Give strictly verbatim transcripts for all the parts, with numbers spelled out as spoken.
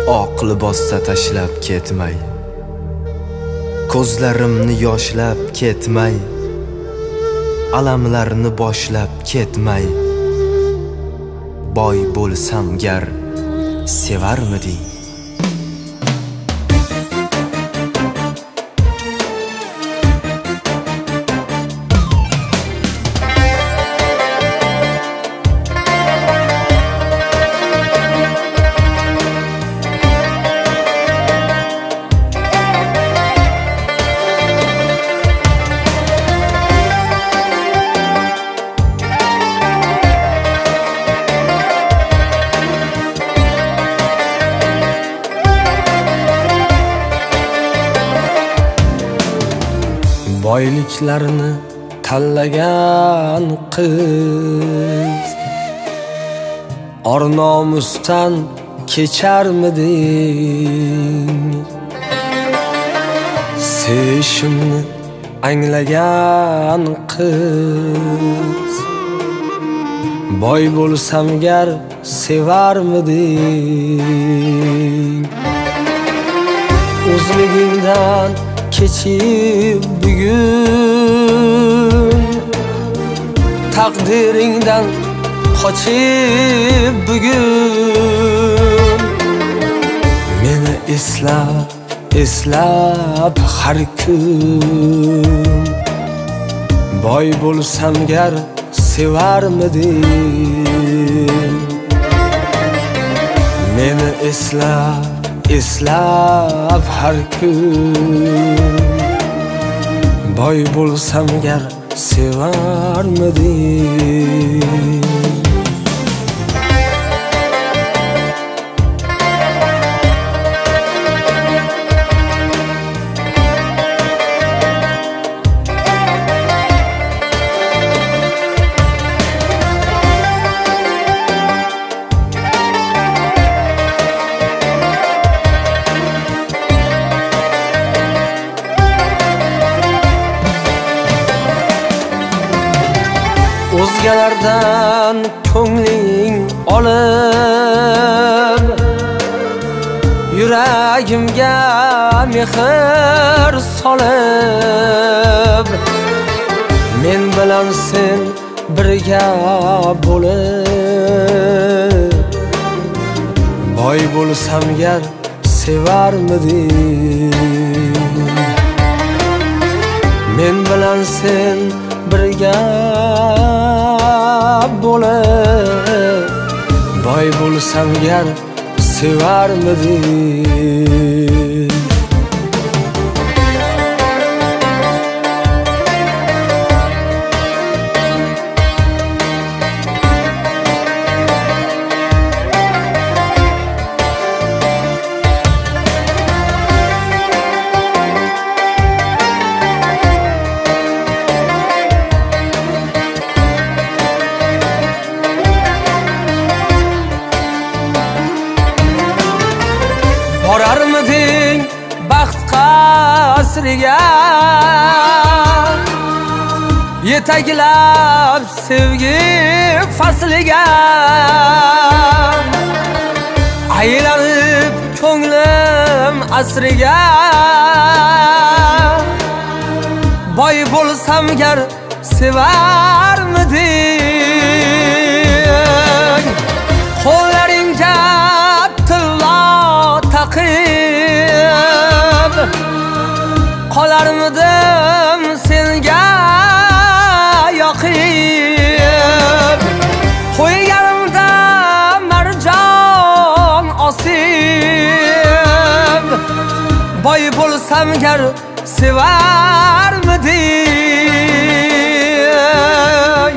oq libosda tashlab ketmay, ko'zlarimni yoshlab ketmay, alamlarni boshlab ketmay, boy bo'lsam gar sevarmiding? Boyliklarni tanlagan qiz or-nomusdan kecharmiding? Sevishimni anglagan qiz boy bo'lsam gar sevarmiding? O'zligingdan kechib bugun, taqdiringdan qochib bugun, meni eslab, eslab har kun boy bo'lsam gar sevarmiding? Meni eslab, eslab har kun boy bo'lsam gar sevarmiding? O'zgalardan ko'ngling olib, yuragimga mehr solib, men bilan sen birga bo'lib, boy bo'lsam gar sevarmiding? Men bilan sen birga bo'lib, boy bo'lsam gar sevarmiding? Borarmiding baxt qasriga, yetaklab sevgi fasliga, aylanib ko'nglim asriga, boy bo'lsam gar sevarmiding? Qo'llaringga tillo taqib qolarmidim senga yoqib, qo'yganimda marjon osib, boy bo'lsam gar sevarmiding?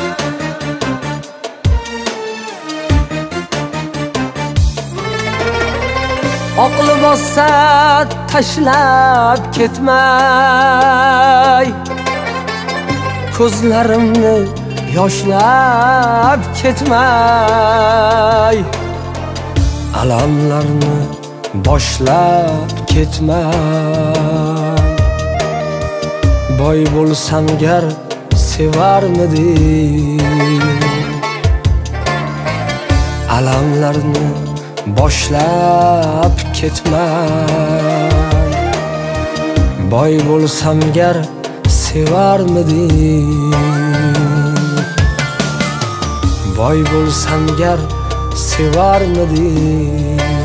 Oq libosda tashlab ketmay, ko'zlarimni yoshlab ketmay, alamlarni boshlab ketmay, boy bo'lsam gar sevarmiding? Alamlarni boshlab ketmay. Boy bo'lsam gar sevarmiding? Boy bo'lsam gar sevarmiding?